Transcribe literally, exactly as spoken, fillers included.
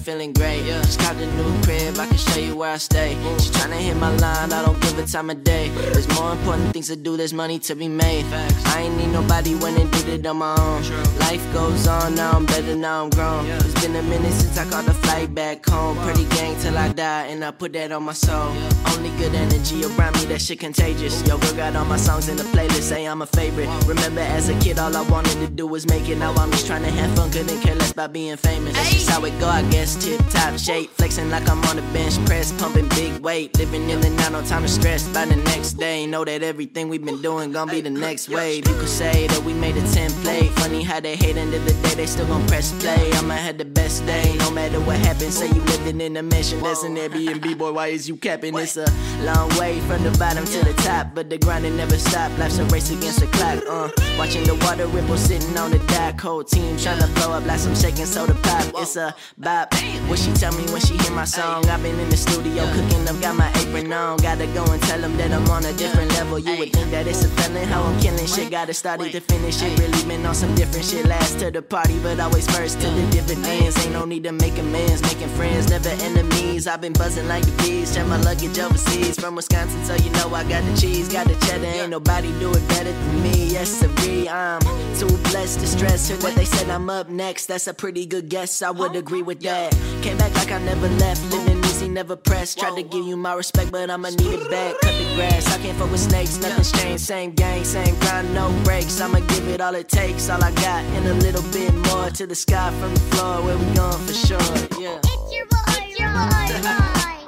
feeling great. Yeah. Just got the new crib, I can show you where I stay. She tryna hit my line, I don't give a time of day. There's more important things to do, there's money to be made. I ain't need nobody when I did it on my own. Life goes on, now I'm better, now I'm grown. It's been a minute since I caught the flight back home. Pretty gang till I die, and I put that on my soul. Only good energy around me, that shit contagious. Yo, girl got all my songs in the playlist, say I'm a favorite. Remember as a kid, all I wanted to do was make it. Now I'm just tryna have fun, couldn't care less about being famous. That's just how it go, I guess. Tip top shape, flexing like I'm on the bench press, pumping big weight, living in and out, no time to stress. By the next day, know that everything we've been doing gon' be the next wave. You could say that we made a template. Funny how they hate, end of the day they still gon' press play. I'ma have the best day, no matter what happens. Say you living in a mansion, that's an Airbnb, boy, why is you capping? It's a long way from the bottom to the top, but the grinding never stop. Life's a race against the clock. Uh, watching the water ripple, sitting on the dock. Whole team tryna blow up like some shaking soda pop. It's a bop. What she tell me when she hear my song? I've been in the studio cooking up, got my apron on. Gotta go and tell them that I'm on a different level. You would think that it's a feeling how I'm killing shit. Gotta start it to finish it. Really been on some different shit. Last to the party, but always first to the dividends. Ain't no need to make amends, making friends, never enemies. I've been buzzing like the bees, check my luggage overseas. From Wisconsin, so you know I got the cheese, got the cheddar. Ain't nobody do it better than me. Yes, sirree, I'm too blessed to stress. Heard that they said I'm up next, that's a pretty good guess. I would agree with that. Came back like I never left, living easy, never pressed. Tried to give you my respect, but I'ma need it back. Cut the grass, I can't fuck with snakes, nothing's changed. Same gang, same grind, no breaks. I'ma give it all it takes, all I got, and a little bit more. To the sky from the floor, where we going for sure, yeah. It's your boy, it's your boy, boy.